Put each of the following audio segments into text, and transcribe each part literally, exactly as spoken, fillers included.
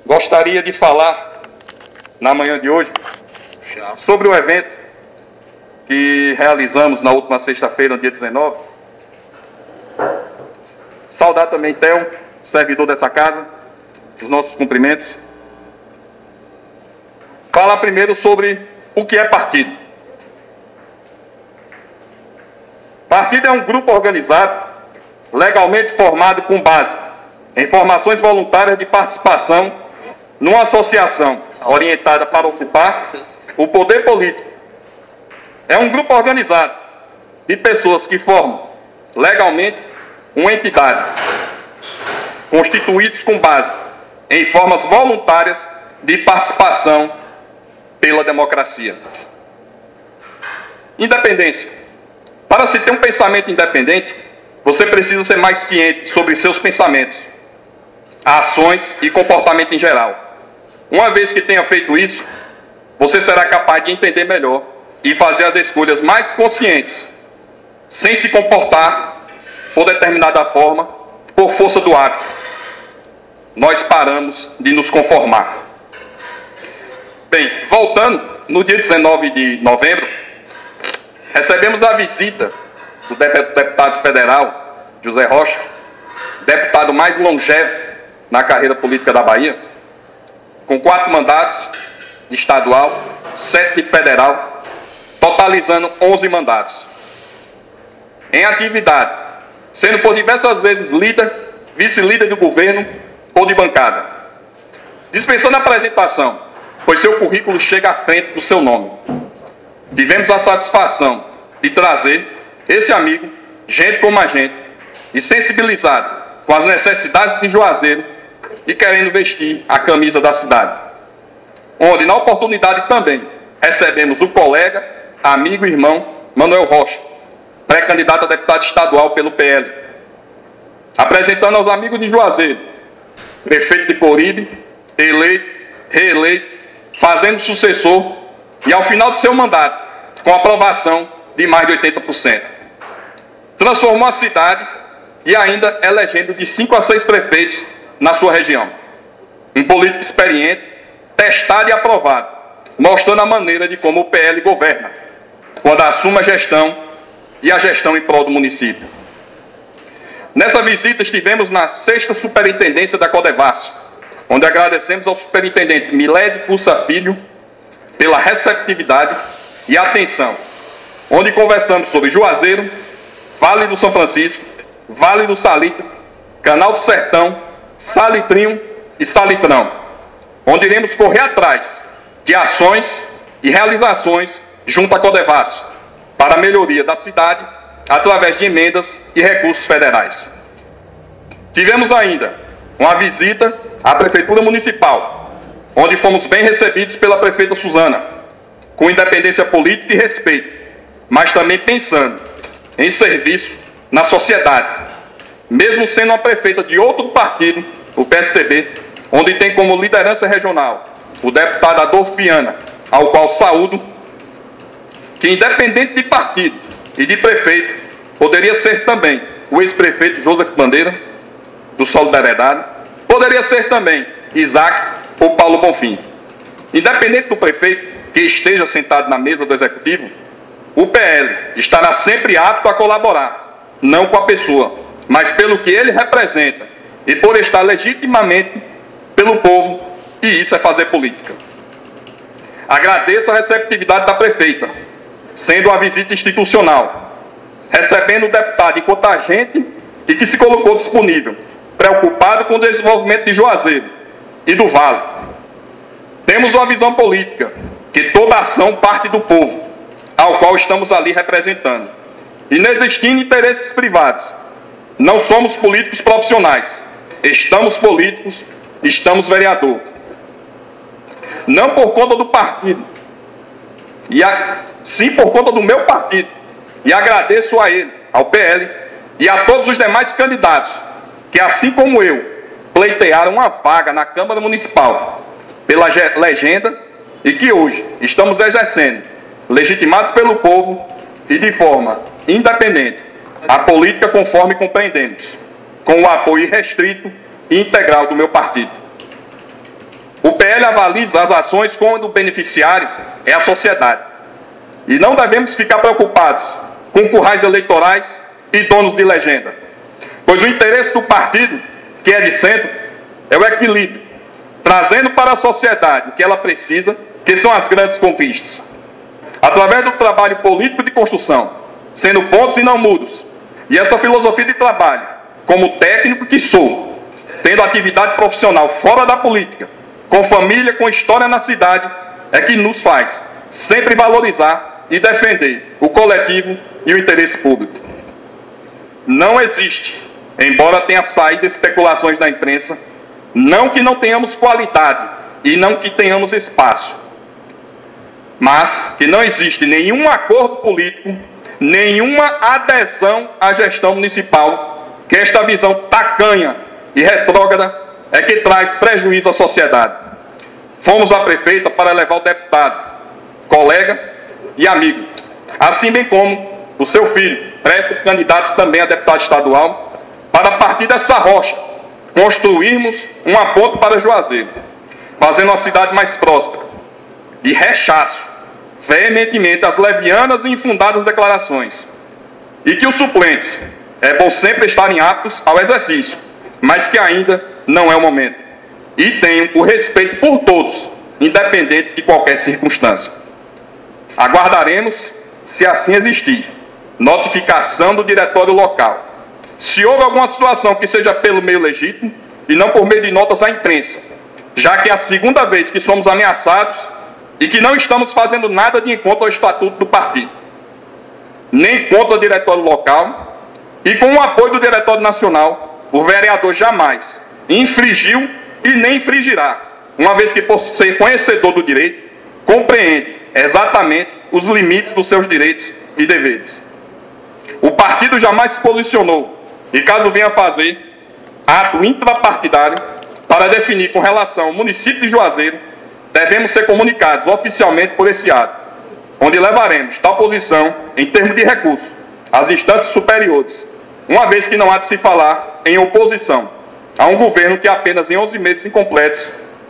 gostaria de falar, na manhã de hoje, sobre o evento que realizamos na última sexta-feira, no dia dezenove. Saudar também Theo, servidor dessa casa, os nossos cumprimentos. Falar primeiro sobre o que é partido. Partido é um grupo organizado, legalmente formado com base em formações voluntárias de participação numa associação orientada para ocupar o poder político. É um grupo organizado de pessoas que formam legalmente uma entidade, constituídos com base em formas voluntárias de participação pela democracia. Independência. Para se ter um pensamento independente, você precisa ser mais ciente sobre seus pensamentos, ações e comportamento em geral. Uma vez que tenha feito isso, você será capaz de entender melhor e fazer as escolhas mais conscientes, sem se comportar por determinada forma, por força do hábito. Nós paramos de nos conformar. Bem, voltando, no dia dezenove de novembro, recebemos a visita do deputado federal José Rocha, deputado mais longevo na carreira política da Bahia, com quatro mandatos de estadual, sete de federal, totalizando onze mandatos. Em atividade, sendo por diversas vezes líder, vice-líder do governo ou de bancada. Dispensando a apresentação, pois seu currículo chega à frente do seu nome. Tivemos a satisfação de trazer esse amigo, gente como a gente, e sensibilizado com as necessidades de Juazeiro e querendo vestir a camisa da cidade. Onde, na oportunidade também, recebemos o colega, amigo e irmão Manuel Rocha, pré-candidato a deputado estadual pelo P L. Apresentando aos amigos de Juazeiro, prefeito de Coribe, eleito, reeleito, fazendo sucessor e, ao final do seu mandato, com aprovação de mais de oitenta por cento. Transformou a cidade e ainda elegendo de cinco a seis prefeitos na sua região. Um político experiente, testado e aprovado, mostrando a maneira de como o P L governa, quando assume a gestão e a gestão em prol do município. Nessa visita estivemos na sexta superintendência da Codevasf, onde agradecemos ao superintendente Milede Pulsa Filho pela receptividade e atenção, onde conversamos sobre Juazeiro, Vale do São Francisco, Vale do Salitre, Canal do Sertão, Salitrinho e Salitrão, onde iremos correr atrás de ações e realizações junto à Codevasf para a melhoria da cidade através de emendas e recursos federais. Tivemos ainda uma visita à Prefeitura Municipal, onde fomos bem recebidos pela prefeita Suzana, com independência política e respeito, mas também pensando em serviço na sociedade, mesmo sendo uma prefeita de outro partido, o P S D B, onde tem como liderança regional o deputado Adolfo Viana, ao qual saúdo, que independente de partido e de prefeito, poderia ser também o ex-prefeito Joseph Bandeira, do Solidariedade, poderia ser também Isaac ou Paulo Bonfim. Independente do prefeito que esteja sentado na mesa do Executivo, o P L estará sempre apto a colaborar, não com a pessoa, mas pelo que ele representa e por estar legitimamente pelo povo, e isso é fazer política. Agradeço a receptividade da prefeita, sendo uma visita institucional, recebendo o deputado enquanto agente e que se colocou disponível, preocupado com o desenvolvimento de Juazeiro e do Vale. Temos uma visão política, que toda ação parte do povo, ao qual estamos ali representando. Inexistindo interesses privados. Não somos políticos profissionais. Estamos políticos, estamos vereador. Não por conta do partido, e a, sim por conta do meu partido. E agradeço a ele, ao P L, e a todos os demais candidatos, que assim como eu, pleitearam uma vaga na Câmara Municipal, pela legenda, e que hoje estamos exercendo, legitimados pelo povo e de forma independente, a política conforme compreendemos, com o apoio restrito e integral do meu partido. L avaliza as ações quando o beneficiário é a sociedade. E não devemos ficar preocupados com currais eleitorais e donos de legenda, pois o interesse do partido, que é de centro, é o equilíbrio, trazendo para a sociedade o que ela precisa, que são as grandes conquistas. Através do trabalho político de construção, sendo pontos e não muros, e essa filosofia de trabalho, como técnico que sou, tendo atividade profissional fora da política, com família, com história na cidade, é que nos faz sempre valorizar e defender o coletivo e o interesse público. Não existe, embora tenha saído especulações na imprensa, não que não tenhamos qualidade e não que tenhamos espaço, mas que não existe nenhum acordo político, nenhuma adesão à gestão municipal, que esta visão tacanha e retrógrada é que traz prejuízo à sociedade. Fomos à prefeita para levar o deputado, colega e amigo, assim bem como o seu filho, pré-candidato também a deputado estadual, para a partir dessa rocha, construirmos uma ponte para Juazeiro, fazendo uma cidade mais próspera. E rechaço veementemente as levianas e infundadas declarações, e que os suplentes é bom sempre estarem aptos ao exercício, mas que ainda não é o momento. E tenho o respeito por todos, independente de qualquer circunstância. Aguardaremos, se assim existir, notificação do diretório local. Se houve alguma situação que seja pelo meio legítimo e não por meio de notas à imprensa, já que é a segunda vez que somos ameaçados e que não estamos fazendo nada de encontro ao estatuto do partido, nem contra o diretório local, e com o apoio do diretório nacional, o vereador jamais infringiu e nem infringirá, uma vez que, por ser conhecedor do direito, compreende exatamente os limites dos seus direitos e deveres. O partido jamais se posicionou, e caso venha fazer ato intrapartidário para definir com relação ao município de Juazeiro, devemos ser comunicados oficialmente por esse ato, onde levaremos tal posição em termos de recurso às instâncias superiores, uma vez que não há de se falar em oposição a um governo que apenas em onze meses incompletos.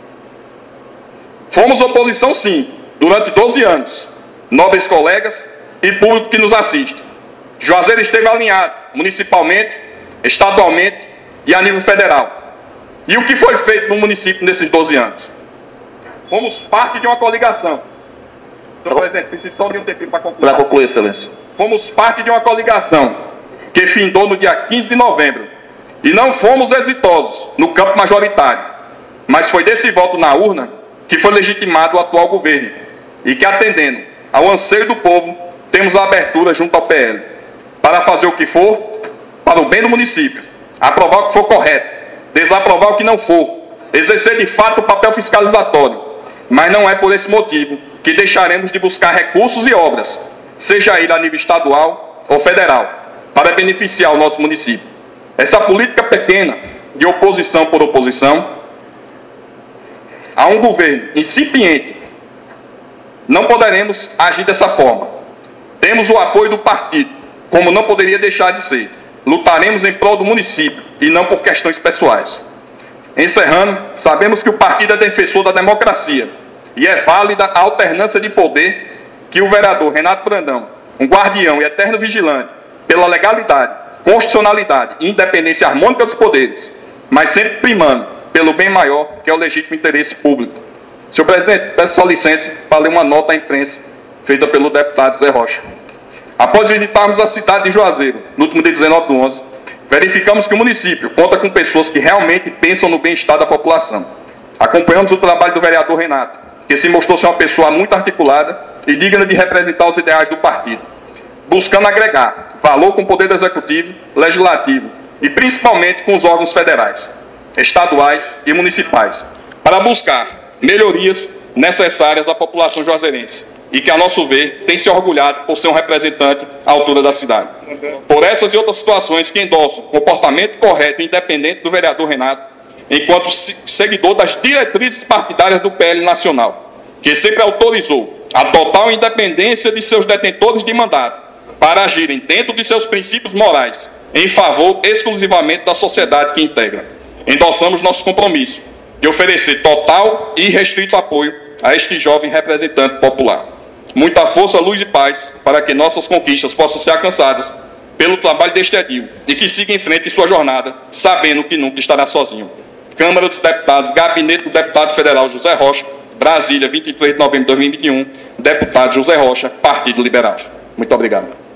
Fomos oposição sim, durante doze anos, nobres colegas e público que nos assiste. Juazeiro esteve alinhado municipalmente, estadualmente e a nível federal. E o que foi feito no município nesses doze anos? Fomos parte de uma coligação. Senhor presidente, preciso só de um tempinho para concluir. Para concluir, excelência. Fomos parte de uma coligação que findou no dia quinze de novembro. E não fomos exitosos no campo majoritário, mas foi desse voto na urna que foi legitimado o atual governo. E que, atendendo ao anseio do povo, temos a abertura junto ao P L para fazer o que for para o bem do município, aprovar o que for correto, desaprovar o que não for, exercer de fato o papel fiscalizatório. Mas não é por esse motivo que deixaremos de buscar recursos e obras, seja ele a nível estadual ou federal, para beneficiar o nosso município. Essa política pequena de oposição por oposição a um governo incipiente, não poderemos agir dessa forma. Temos o apoio do partido, como não poderia deixar de ser. Lutaremos em prol do município e não por questões pessoais. Encerrando, sabemos que o partido é defensor da democracia e é válida a alternância de poder que o vereador Renato Brandão, um guardião e eterno vigilante pela legalidade, constitucionalidade e independência harmônica dos poderes, mas sempre primando pelo bem maior, que é o legítimo interesse público. Senhor presidente, peço sua licença para ler uma nota à imprensa feita pelo deputado Zé Rocha. Após visitarmos a cidade de Juazeiro, no último dia dezenove do onze, verificamos que o município conta com pessoas que realmente pensam no bem-estar da população. Acompanhamos o trabalho do vereador Renato, que se mostrou ser uma pessoa muito articulada e digna de representar os ideais do partido, buscando agregar valor com o poder executivo, legislativo e principalmente com os órgãos federais, estaduais e municipais, para buscar melhorias necessárias à população juazeirense e que, a nosso ver, tem se orgulhado por ser um representante à altura da cidade. Por essas e outras situações que endossam o comportamento correto e independente do vereador Renato, enquanto seguidor das diretrizes partidárias do P L nacional, que sempre autorizou a total independência de seus detentores de mandato para agirem dentro de seus princípios morais, em favor exclusivamente da sociedade que integra. Endossamos nosso compromisso de oferecer total e irrestrito apoio a este jovem representante popular. Muita força, luz e paz para que nossas conquistas possam ser alcançadas pelo trabalho deste edil e que siga em frente em sua jornada, sabendo que nunca estará sozinho. Câmara dos Deputados, Gabinete do Deputado Federal José Rocha, Brasília, vinte e três de novembro de dois mil e vinte e um, deputado José Rocha, Partido Liberal. Muito obrigado.